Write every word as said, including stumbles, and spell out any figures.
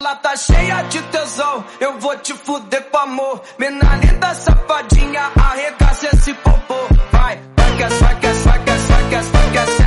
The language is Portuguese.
Ela tá cheia de tesão, eu vou te fuder com amor. Mina linda, safadinha, arregaça esse popô. Vai, vai que é, vai que é, vai que é, vai que é, vai que é.